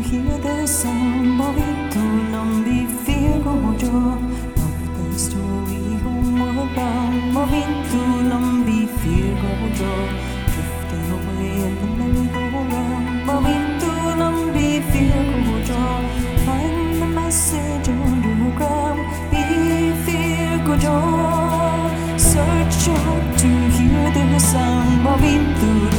hear the sound. Movito, non vi figo of the story homeward bound. Movito, non vi figo drifting away in the merry-go-round. Movito, non vi figo find the message underground. Be figo search out to hear the sound. Movito.